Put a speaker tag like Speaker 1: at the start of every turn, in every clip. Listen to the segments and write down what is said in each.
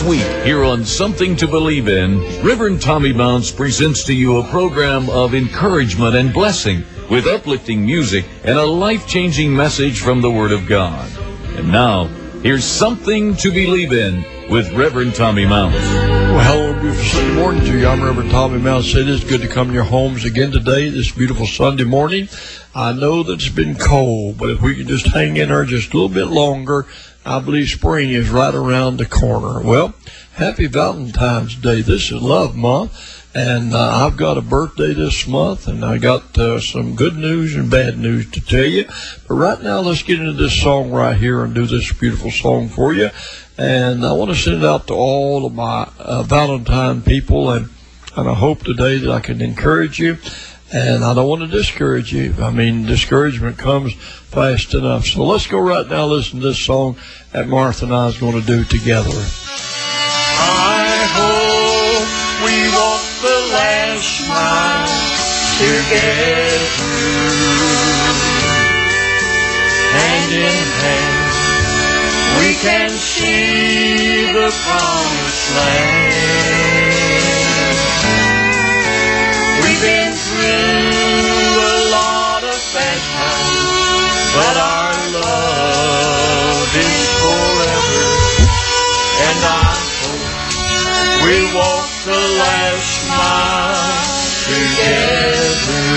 Speaker 1: week, here on Something to Believe in, Reverend Tommy Mounts presents to you a program of encouragement and blessing with uplifting music and a life-changing message from the Word of God. And now, here's Something to Believe in with Reverend Tommy Mounts.
Speaker 2: Well, hello, beautiful Sunday morning to you. I'm Reverend Tommy Mounts. It is good to come to your homes again today, this beautiful Sunday morning. I know that it's been cold, but if we can just hang in there just a little bit longer, I believe spring is right around the corner. Well, happy Valentine's Day. This is Love Month, and I've got a birthday this month, and I got some good news and bad news to tell you. But right now, let's get into this song right here and do this beautiful song for you. And I want to send it out to all of my Valentine people, and I hope today that I can encourage you. And I don't want to discourage you. I mean, discouragement comes fast enough. So let's go right now listen to this song that Martha and I is going to do together.
Speaker 3: I hope we walk the last mile together, hand in hand. We can see the promised land. We've been through a lot of bad times, but our love is forever. And I hope we walk the last mile together.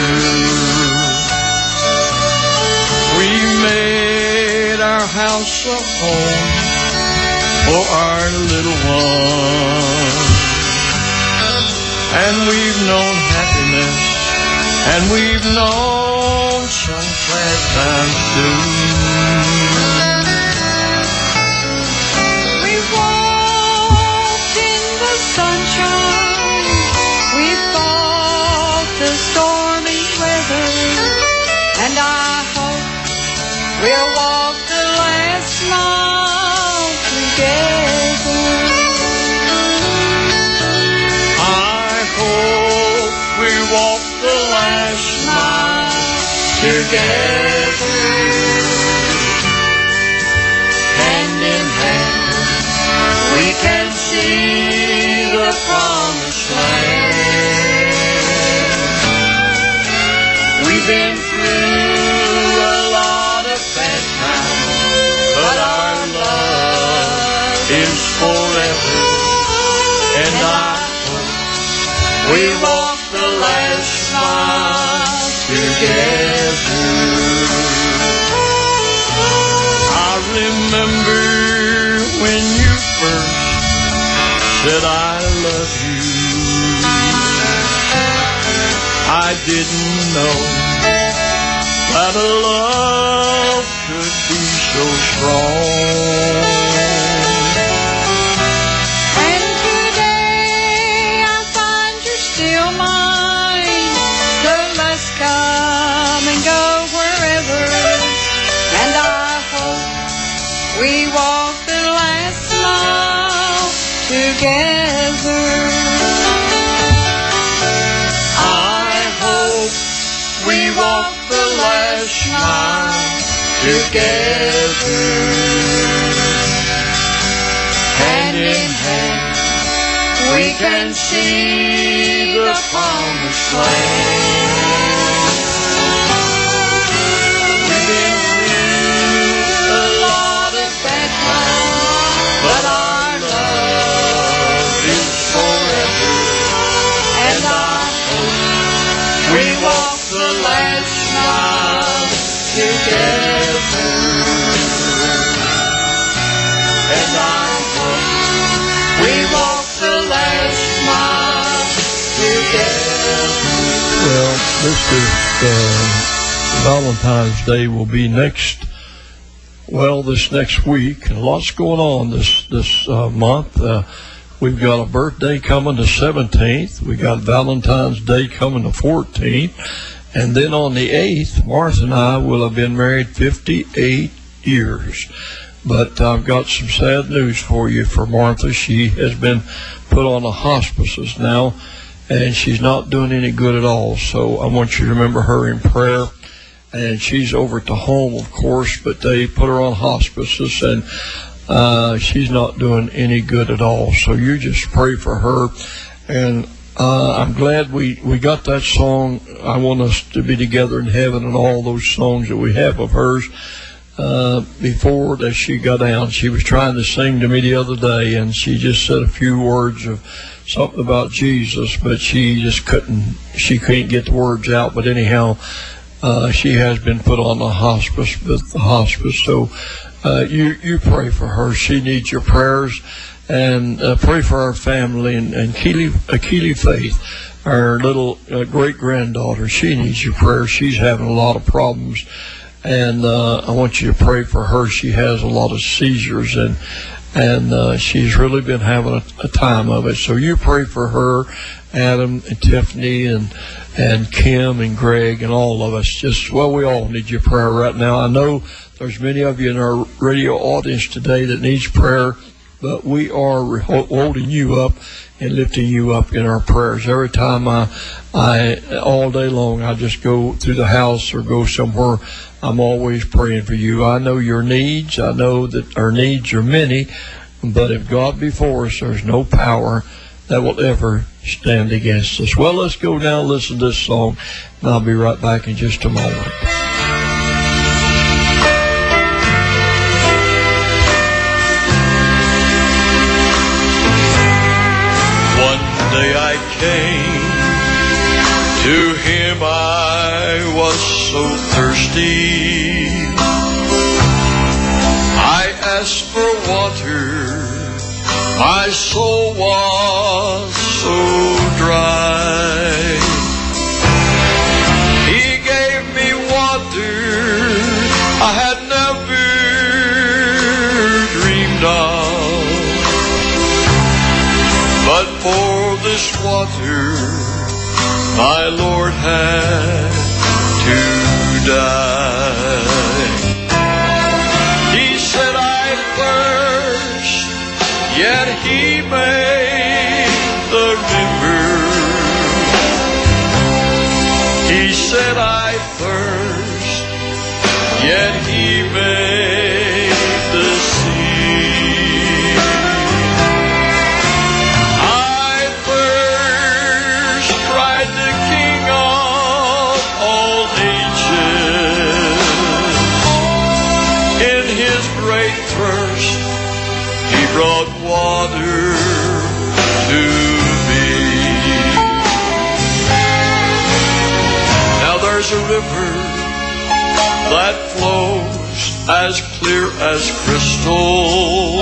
Speaker 3: We made our house a home for our little one, and we've known happiness, and we've known some sad times too.
Speaker 4: We walked in the sunshine, we fought the stormy weather, and I hope we'll walk the last mile together.
Speaker 3: We walk the last mile together, hand in hand. We can see the promised land. We've been through a lot of bad times, but our love is forever. And I hope we walk the last mile together. I remember when you first said I love you. I didn't know that a love could be so strong.
Speaker 4: We walk the last mile together.
Speaker 3: I hope we walk the last mile together, hand in hand. We can see the promised land. But our love is forever, and I hope we walk the last mile together. And I hope we walk the last mile together.
Speaker 2: Well, this Valentine's Day will be this next week, and lots going on this month. We've got a birthday coming the 17th. We got Valentine's Day coming the 14th. And then on the 8th, Martha and I will have been married 58 years. But I've got some sad news for you for Martha. She has been put on a hospice now, and she's not doing any good at all. So I want you to remember her in prayer. And she's over at the home, of course, but they put her on hospices. And she's not doing any good at all. So you just pray for her. And I'm glad we got that song, I Want Us to Be Together in Heaven, and all those songs that we have of hers. Before that she got down, she was trying to sing to me the other day, and she just said a few words of something about Jesus, but she just couldn't get the words out. But anyhow, she has been put on the hospice, so you pray for her. She needs your prayers, and pray for our family, and Keely Faith, our little great-granddaughter. She needs your prayers. She's having a lot of problems, and I want you to pray for her. She has a lot of seizures, and she's really been having a time of it. So you pray for her, Adam and Tiffany and Kim and Greg and all of us. We all need your prayer right now. I know there's many of you in our radio audience today that needs prayer, but we are holding you up and lifting you up in our prayers. Every time I all day long, I just go through the house or go somewhere, I'm always praying for you. I know your needs. I know that our needs are many, but if God be for us, there's no power that will ever stand against us. Well, let's go now and listen to this song, and I'll be right back in just a moment.
Speaker 3: One day I came to him, I was so thirsty. I asked for water, my soul was so dry. He gave me water I had never dreamed of, but for this water my Lord had to die. He said, I thirst, yet he made the river. He said, I thirst, yet he made the sea. I thirst, cried the King of all ages. In his great thirst, he brought water to me. Now there's a river that flows as clear as crystal.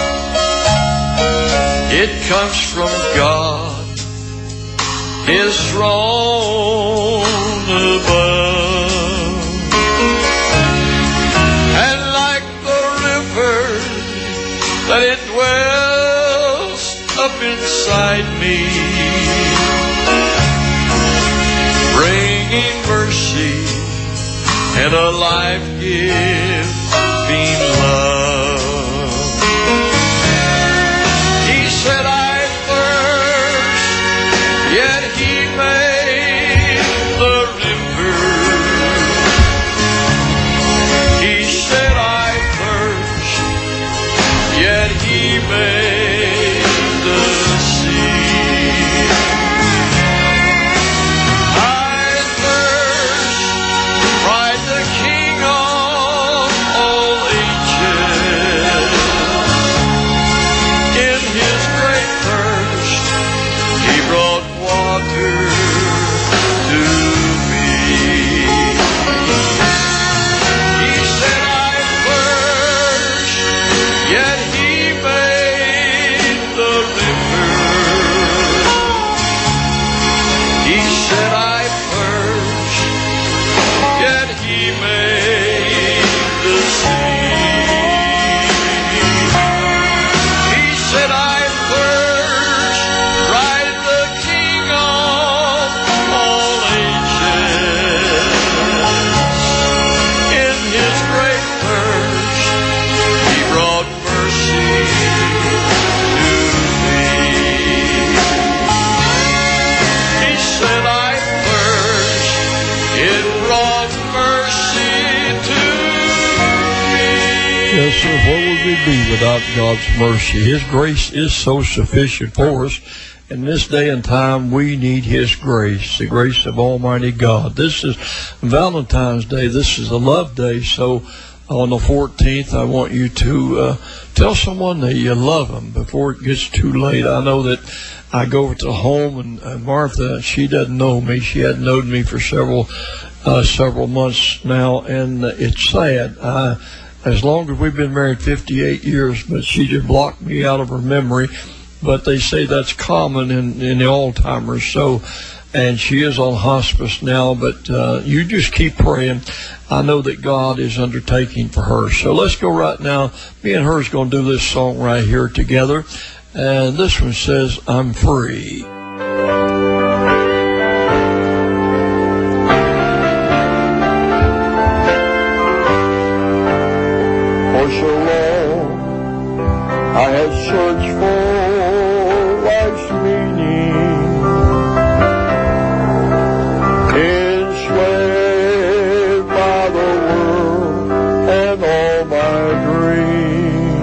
Speaker 3: It comes from God, his throne above. And like the river that it dwells up inside me, bringing mercy and a life-giving love. He said, I thirst, yet he made the river. He said, I thirst, yet he made the sea. I thirst, cried the King of all ages. In his great thirst, he brought water to me. He said, I thirst, yet he made
Speaker 2: we be without God's mercy? His grace is so sufficient for us. In this day and time, we need His grace, the grace of Almighty God. This is Valentine's Day. This is a love day. So on the 14th, I want you to tell someone that you love them before it gets too late. I know that I go over to the home, and Martha, she doesn't know me. She hadn't known me for several months now, and it's sad. As long as we've been married 58 years, but she just blocked me out of her memory. But they say that's common in the Alzheimer's. So, and she is on hospice now, but you just keep praying. I know that God is undertaking for her. So let's go right now. Me and her is going to do this song right here together. And this one says, I'm free.
Speaker 3: For so long I had searched for life's meaning, enslaved by the world and all my dreams.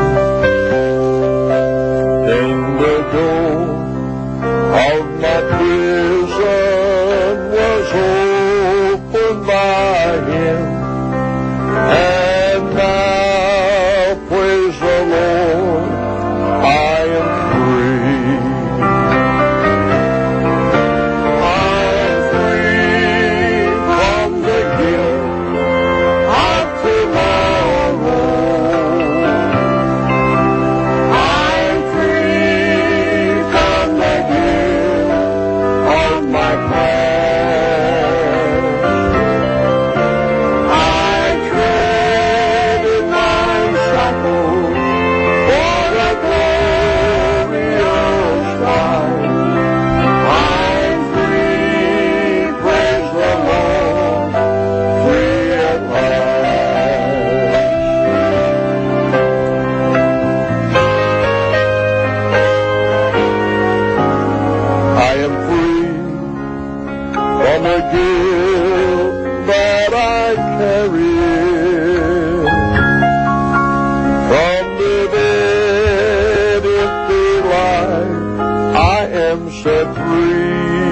Speaker 3: Then the door of my prison was opened by Him, and now, praise the Lord, I am free. I'm free from the guilt of tomorrow. I'm free from the guilt of my past. I traded my shackles for the glorious light. I'm free, praise the Lord, free at last. I am free from the guilt that I carried, from living empty life. I am set free.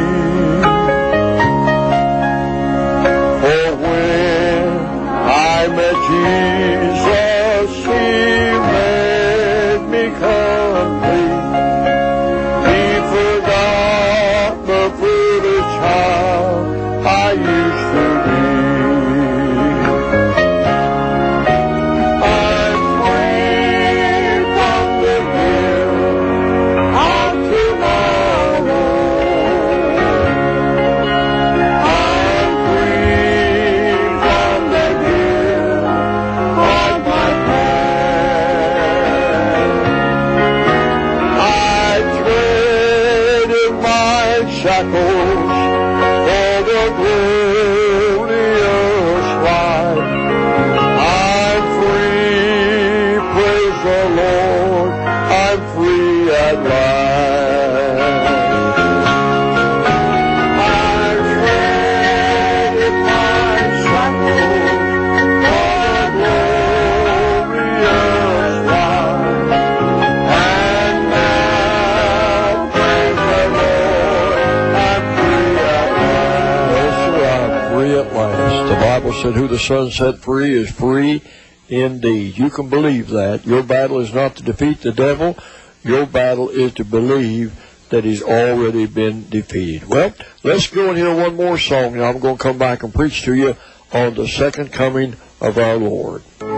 Speaker 3: For when I met Jesus, He made me complete. He forgot the foolish child I used to be. I'm free from the guilt of tomorrow. I'm free from the guilt of my past. I traded my shackles for the glorious light. I'm free, praise the Lord, I'm free at last. I traded my shackles for the glorious light. And now, praise the Lord, I'm free at last. Yes, sir, I'm free at last. The Bible said, who the Son set free is free indeed. You can believe that. Your battle is not to defeat the devil. Your battle is to believe that he's already been defeated. Well, let's go and hear one more song, and I'm going to come back and preach to you on the second coming of our Lord.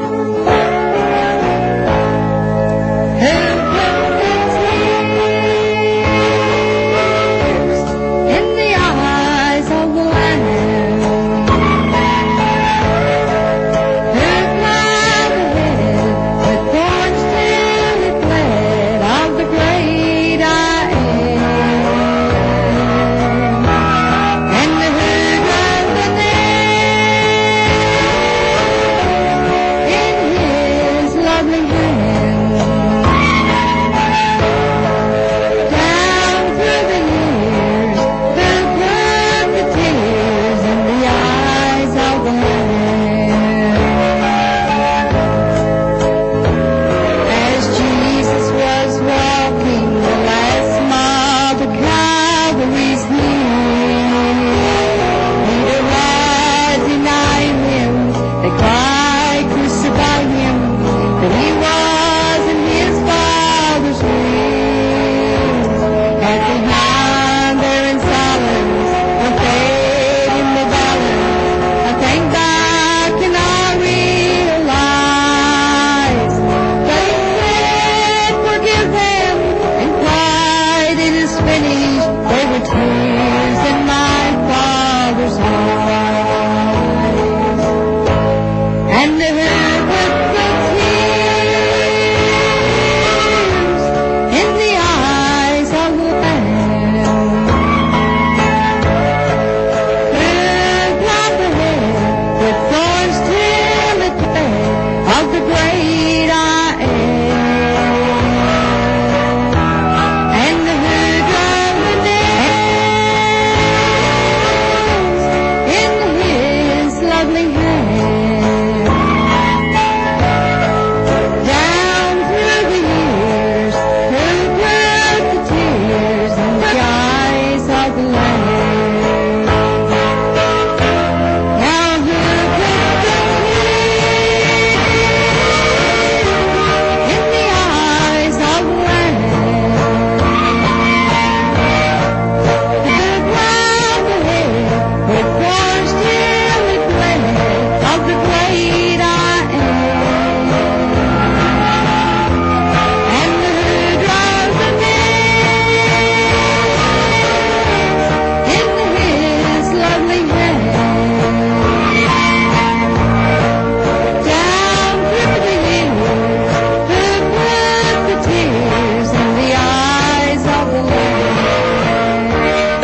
Speaker 4: In the eyes of the Lamb, who cried ahead with thorns till it bled of the great I am, and who drove the nail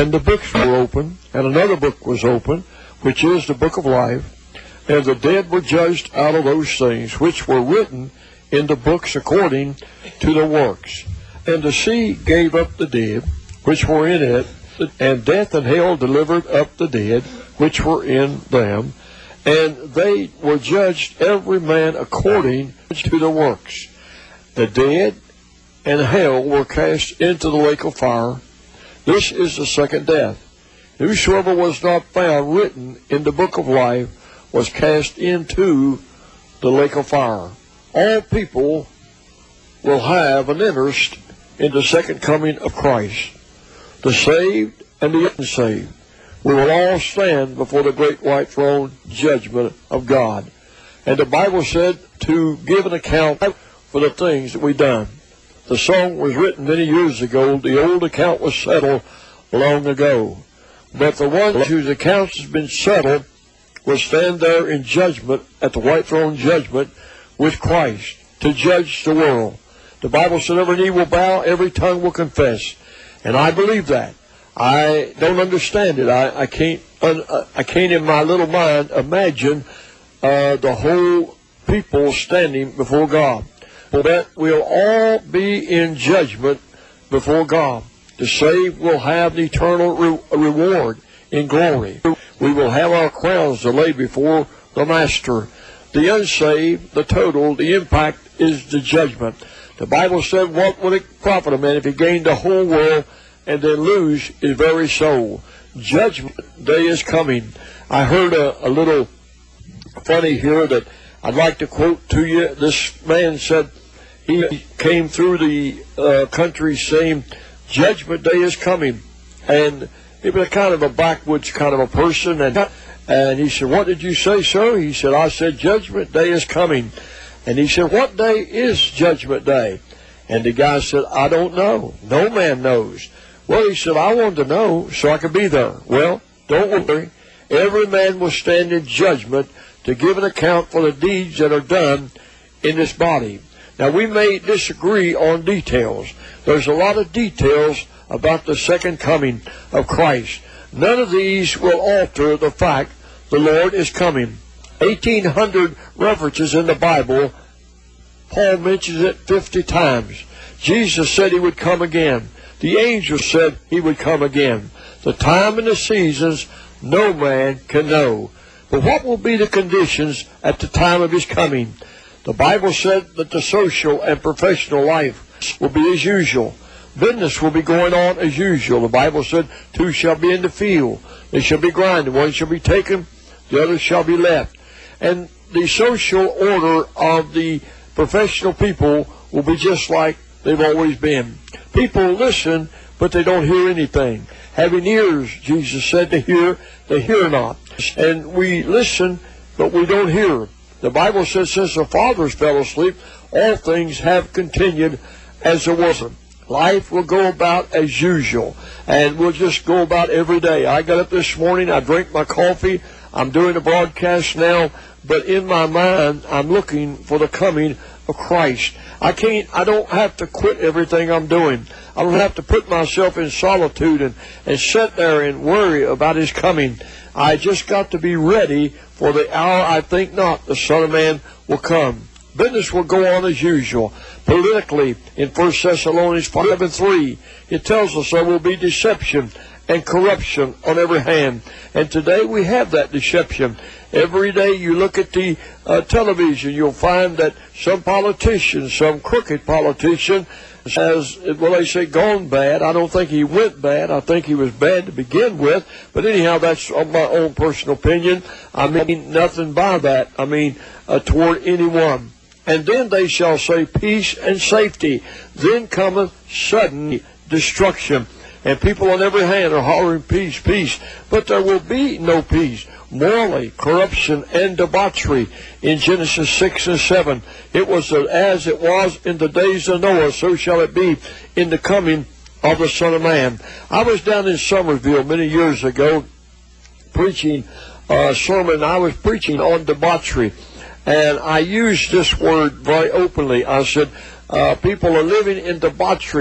Speaker 3: And the books were open, and another book was open, which is the book of life. And the dead were judged out of those things which were written in the books according to their works. And the sea gave up the dead which were in it, and death and hell delivered up the dead which were in them. And they were judged every man according to their works. The dead and hell were cast into the lake of fire. This is the second death. Whosoever was not found written in the book of life was cast into the lake of fire. All people will have an interest in the second coming of Christ. The saved and the unsaved. We will all stand before the great white throne judgment of God. And the Bible said to give an account for the things that we've done. The song was written many years ago. The old account was settled long ago. But the one whose account has been settled will stand there in judgment, at the white throne judgment, with Christ to judge the world. The Bible said every knee will bow, every tongue will confess. And I believe that. I don't understand it. I can't in my little mind imagine the whole people standing before God. But we'll all be in judgment before God. The saved will have the eternal reward in glory. We will have our crowns to lay before the Master. The unsaved, the total, the impact is the judgment. The Bible said, what would it profit a man if he gained the whole world and then lose his very soul? Judgment day is coming. I heard a little funny here that I'd like to quote to you. This man said he came through the country saying, Judgment day is coming. And he was kind of a backwoods kind of a person. And he said, what did you say, sir? He said, I said, Judgment day is coming. And he said, what day is Judgment day? And the guy said, I don't know. No man knows. Well, he said, I wanted to know so I could be there. Well, don't worry. Every man will stand in judgment to give an account for the deeds that are done in this body. Now, we may disagree on details. There's a lot of details about the second coming of Christ. None of these will alter the fact the Lord is coming. 1,800 references in the Bible. Paul mentions it 50 times. Jesus said he would come again. The angels said he would come again. The time and the seasons no man can know. But what will be the conditions at the time of his coming? The Bible said that the social and professional life will be as usual. Business will be going on as usual. The Bible said, two shall be in the field. They shall be grinding. One shall be taken, the other shall be left. And the social order of the professional people will be just like they've always been. People listen, but they don't hear anything. Having ears, Jesus said, to hear, they hear not. And we listen, but we don't hear. The Bible says, since the fathers fell asleep, all things have continued as it was. Life will go about as usual, and we'll just go about every day. I got up this morning, I drank my coffee, I'm doing a broadcast now, but in my mind, I'm looking for the coming of Christ. I don't have to quit everything I'm doing. I don't have to put myself in solitude and sit there and worry about his coming. I just got to be ready for the hour I think not the Son of Man will come. Business will go on as usual. Politically, in 1 Thessalonians 5:3, it tells us there will be deception and corruption on every hand. And today we have that deception. Every day you look at the television, you'll find that some politician, some crooked politician, has, well, they say gone bad. I don't think he went bad. I think he was bad to begin with. But anyhow, that's my own personal opinion. I mean nothing by that. I mean toward anyone. And then they shall say peace and safety. Then cometh sudden destruction. And people on every hand are hollering peace, peace. But there will be no peace. Morally, corruption and debauchery. In Genesis 6 and 7, it was as it was in the days of Noah, so shall it be in the coming of the Son of Man. I was down in Somersville many years ago preaching a sermon. I was preaching on debauchery. And I used this word very openly. I said, people are living in debauchery.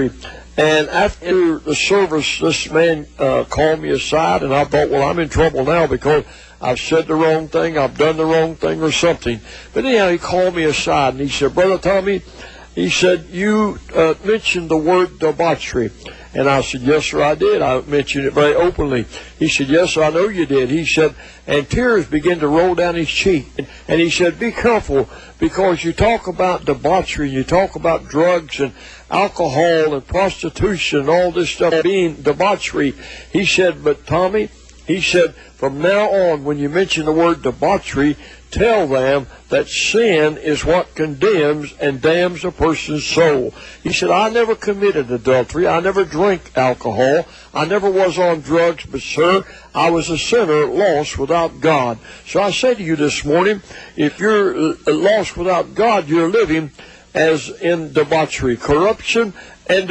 Speaker 3: And after the service, this man called me aside, and I thought, well, I'm in trouble now because I've said the wrong thing, I've done the wrong thing or something. But anyhow, he called me aside, and he said, Brother Tommy, he said, you mentioned the word debauchery. And I said, yes, sir, I did. I mentioned it very openly. He said, yes, sir, I know you did. He said, and tears began to roll down his cheek. And he said, be careful, because you talk about debauchery, you talk about drugs and alcohol and prostitution and all this stuff being debauchery. He said, but Tommy, he said, from now on, when you mention the word debauchery, tell them that sin is what condemns and damns a person's soul. He said, I never committed adultery. I never drank alcohol. I never was on drugs. But, sir, I was a sinner lost without God. So I say to you this morning, if you're lost without God, you're living as in debauchery, corruption, and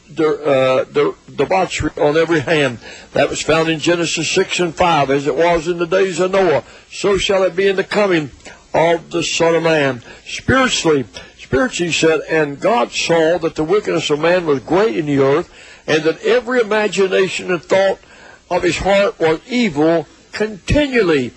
Speaker 3: debauchery on every hand. That was found in Genesis 6 and 5. As it was in the days of Noah, so shall it be in the coming of the Son of Man. Spiritually, he said, and God saw that the wickedness of man was great in the earth, and that every imagination and thought of his heart was evil, continually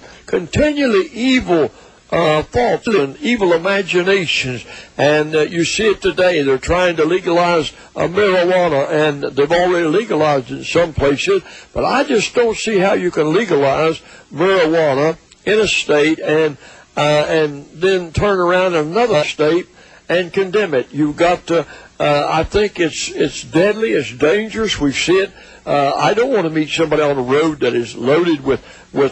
Speaker 3: evil thoughts and evil imaginations. And you see it today. They're trying to legalize marijuana, and they've already legalized it in some places. But I just don't see how you can legalize marijuana in a state and then turn around in another state and condemn it. You've got to. I think it's deadly. It's dangerous. We see it. I don't want to meet somebody on the road that is loaded with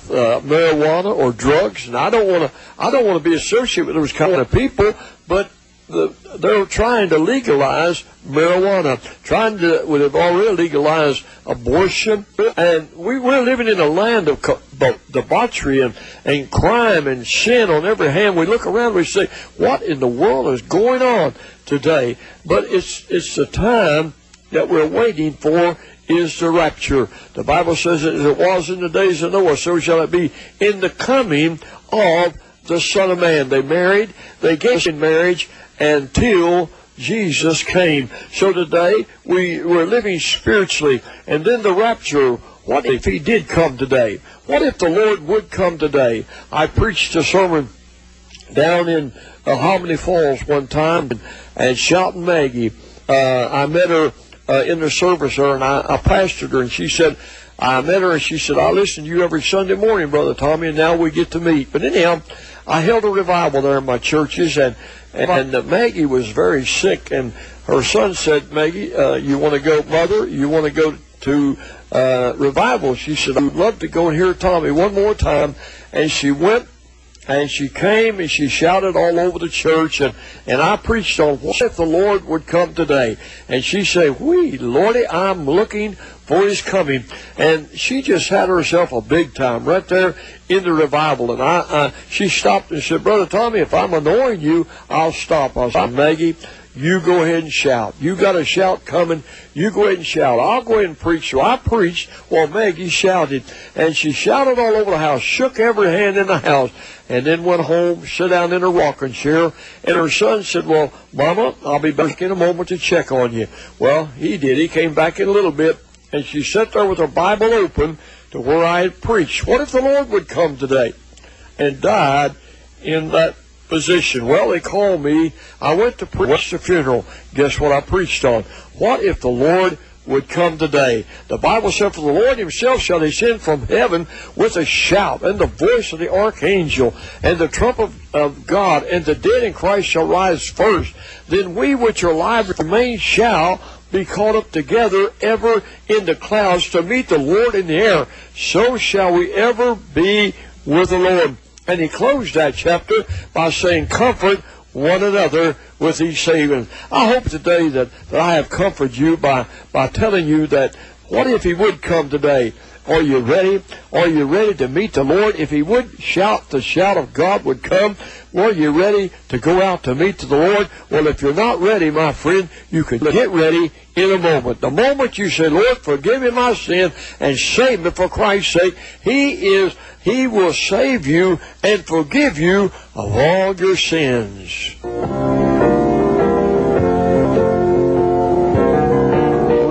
Speaker 3: marijuana or drugs, and I don't want to be associated with those kind of people. But they're trying to legalize marijuana, they've already legalized abortion, and we're living in a land of debauchery and crime and sin on every hand. We look around, we say, what in the world is going on today? But it's the time that we're waiting for is the rapture. The Bible says that as it was in the days of Noah, so shall it be in the coming of the Son of Man. They gave in marriage until Jesus came. So today we're living spiritually. And then the rapture, what if he did come today? What if the Lord would come today? I preached a sermon down in Hominy Falls one time, and Shouting Maggie, I met her in the service there, and I pastored her, and she said, I met her, and she said, I listen to you every Sunday morning, Brother Tommy, and now we get to meet. But anyhow, I held a revival there in my churches, and Maggie was very sick, and her son said, Maggie, you want to go, Mother, you want to go to revival? She said, I would love to go and hear Tommy one more time. And she went, and she came, and she shouted all over the church, and I preached on what if the Lord would come today. And she said, Lordy, I'm looking for his coming. And she just had herself a big time right there in the revival. And she stopped and said, Brother Tommy, if I'm annoying you, I'll stop. I said, Maggie, you go ahead and shout. You got a shout coming. You go ahead and shout. I'll go ahead and preach. So I preached while Maggie shouted. And she shouted all over the house, shook every hand in the house, and then went home, sat down in her rocking chair. And her son said, well, Mama, I'll be back in a moment to check on you. Well, he did. He came back in a little bit, and she sat there with her Bible open to where I had preached. What if the Lord would come today? And died in that position. Well, they called me. I went to preach the funeral. Guess what I preached on? What if the Lord would come today? The Bible said, for the Lord himself shall descend from heaven with a shout, and the voice of the archangel, and the trumpet of God, and the dead in Christ shall rise first. Then we which are alive remain shall be caught up together ever in the clouds to meet the Lord in the air. So shall we ever be with the Lord. And he closed that chapter by saying, comfort one another with these sayings. I hope today that I have comforted you by telling you that what if he would come today? Are you ready? Are you ready to meet the Lord? If he would shout, the shout of God would come. Are you ready to go out to meet the Lord? Well, if you're not ready, my friend, you can get ready in a moment. The moment you say, Lord, forgive me my sin and save me for Christ's sake, He will save you and forgive you of all your sins.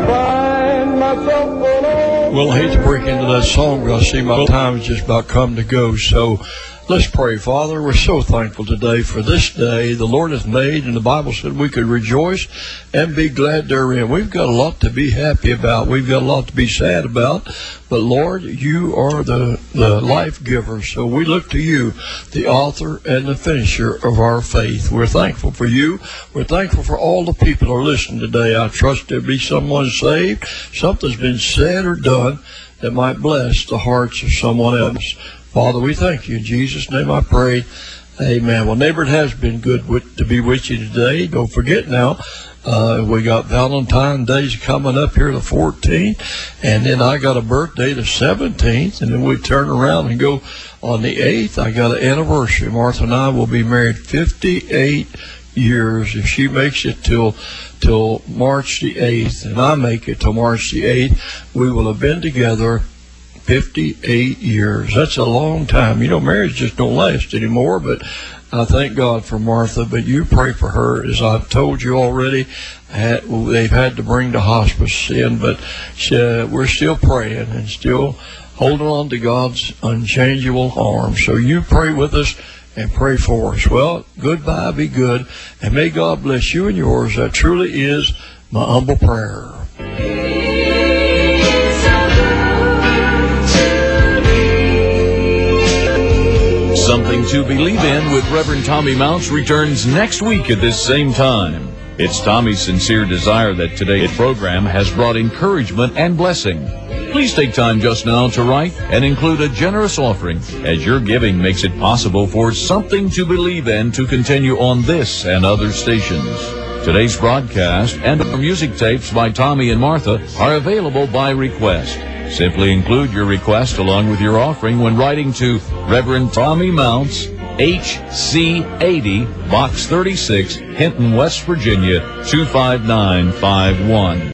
Speaker 3: find myself alone.
Speaker 2: Well, I hate to break into that song, but I see my time is just about come to go. So let's pray. Father, we're so thankful today for this day the Lord has made, and the Bible said we could rejoice and be glad therein. We've got a lot to be happy about. We've got a lot to be sad about. But Lord, you are the life giver. So we look to you, the author and the finisher of our faith. We're thankful for you. We're thankful for all the people who are listening today. I trust there'll be someone saved. Something's been said or done that might bless the hearts of someone else. Father, we thank you. In Jesus' name I pray. Amen. Well, neighbor, it has been good to be with you today. Don't forget now, we got Valentine's Day coming up here the 14th, and then I got a birthday the 17th, and then we turn around and go on the 8th. I got an anniversary. Martha and I will be married 58 years. If she makes it till March the 8th, and I make it till March the 8th, we will have been together 58 years. That's a long time. You know, marriage just don't last anymore, but I thank God for Martha. But you pray for her. As I've told you already, they've had to bring the hospice in, but we're still praying and still holding on to God's unchangeable arms. So you pray with us and pray for us. Well, goodbye, be good, and may God bless you and yours. That truly is my humble prayer.
Speaker 1: Something to Believe In with Reverend Tommy Mounts returns next week at this same time. It's Tommy's sincere desire that today's program has brought encouragement and blessing. Please take time just now to write and include a generous offering, as your giving makes it possible for Something to Believe In to continue on this and other stations. Today's broadcast and our music tapes by Tommy and Martha are available by request. Simply include your request along with your offering when writing to Reverend Tommy Mounts, HC 80, Box 36, Hinton, West Virginia, 25951.